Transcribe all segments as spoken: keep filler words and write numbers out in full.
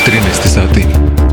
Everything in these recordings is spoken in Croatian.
trinaest sati.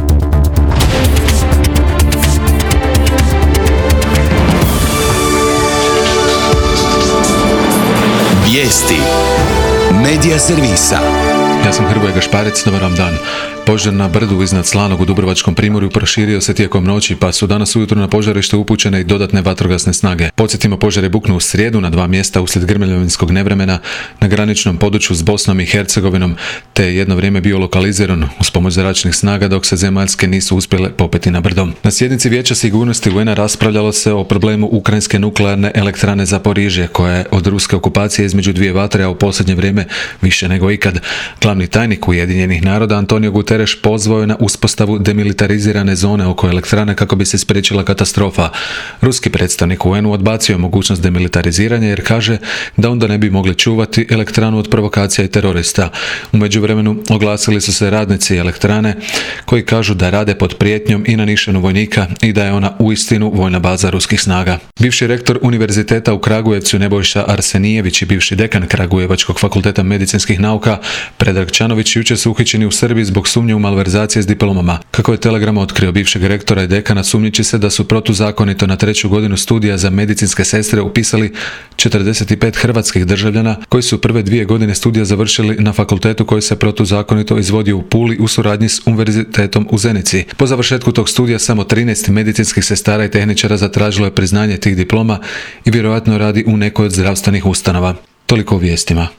Vijesti Medija servisa. Ja sam Hrvoje Gašparec, dobar vam dan. Požar na brdu iznad Slanog u Dubrovačkom primorju proširio se tijekom noći, pa su danas ujutro na požarište upućene i dodatne vatrogasne snage. Podsjetimo, požar je buknuo u srijedu na dva mjesta uslijed grmljavinskog nevremena na graničnom području s Bosnom i Hercegovinom, te je jedno vrijeme bio lokaliziran uz pomoć zračnih snaga dok se zemaljske nisu uspjele popeti na brdo. Na sjednici Vijeća sigurnosti U N A raspravljalo se o problemu ukrajinske nuklearne elektrane Zaporižje, koja je od ruske okupacije između dvije vatre, a u posljednje vrijeme više nego ikad. Glavni tajnik Ujedinjenih naroda Antonio Guterres pozvao je na uspostavu demilitarizirane zone oko elektrane kako bi se spriječila katastrofa. Ruski predstavnik U N U odbacio je mogućnost demilitariziranja jer kaže da onda ne bi mogli čuvati elektranu od provokacija i terorista. U međuvremenu oglasili su se radnici elektrane koji kažu da rade pod prijetnjom i na nišanu vojnika i da je ona uistinu vojna baza ruskih snaga. Bivši rektor Univerziteta u Kragujevcu Nebojša Arsenijević i bivši dekan Kragujevačkog fakulteta medicinskih nauka Predrag Čanović jučer su uhićeni u Srbiji zbog sumnje u malverzacije s diplomama. Kako je Telegram otkrio, bivšeg rektora i dekana sumnjiči se da su protuzakonito na treću godinu studija za medicinske sestre upisali četrdeset pet hrvatskih državljana koji su prve dvije godine studija završili na fakultetu koji se protuzakonito izvodio u Puli u suradnji s Univerzitetom u Zenici. Po završetku tog studija samo trinaest medicinskih sestara i tehničara zatražilo je priznanje tih diploma i vjerojatno radi u nekoj od zdravstvenih ustanova. Toliko o vijestima.